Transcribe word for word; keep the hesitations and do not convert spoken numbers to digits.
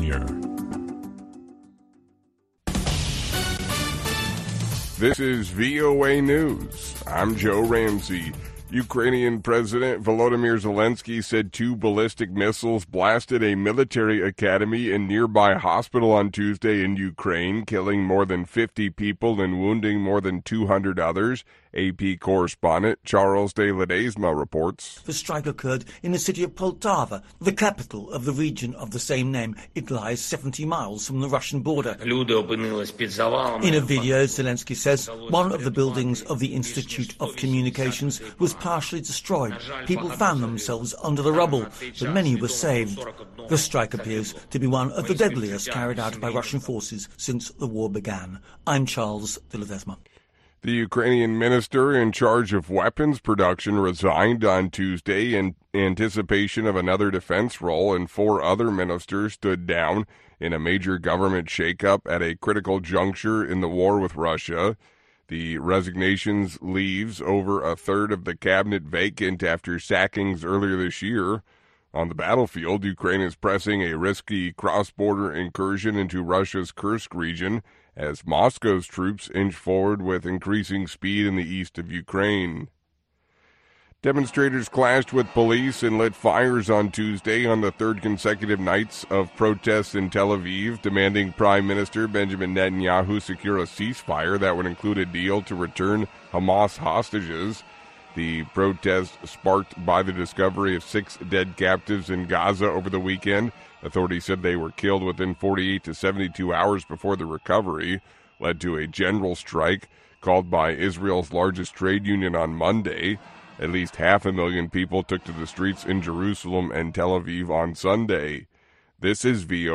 Junior This is V O A News. I'm Joe Ramsey. Ukrainian President Volodymyr Zelensky said two ballistic missiles blasted a military academy and nearby hospital on Tuesday in Ukraine, killing more than fifty people and wounding more than two hundred others. A P correspondent Charles de Ledesma reports. The strike occurred in the city of Poltava, the capital of the region of the same name. It lies seventy miles from the Russian border. In a video, Zelensky says one of the buildings of the Institute of Communications was partially destroyed. People found themselves under the rubble, but many were saved. The strike appears to be one of the deadliest carried out by Russian forces since the war began. I'm Charles de Ledesma. The Ukrainian minister in charge of weapons production resigned on Tuesday in anticipation of another defense role, and four other ministers stood down in a major government shakeup at a critical juncture in the war with Russia. The resignations leaves over a third of the cabinet vacant after sackings earlier this year. On the battlefield, Ukraine is pressing a risky cross-border incursion into Russia's Kursk region as Moscow's troops inch forward with increasing speed in the east of Ukraine. Demonstrators clashed with police and lit fires on Tuesday on the third consecutive nights of protests in Tel Aviv, demanding Prime Minister Benjamin Netanyahu secure a ceasefire that would include a deal to return Hamas hostages. The protest sparked by the discovery of six dead captives in Gaza over the weekend. Authorities said they were killed within forty-eight to seventy-two hours before the recovery led to a general strike called by Israel's largest trade union on Monday. At least half a million people took to the streets in Jerusalem and Tel Aviv on Sunday. This is V O A.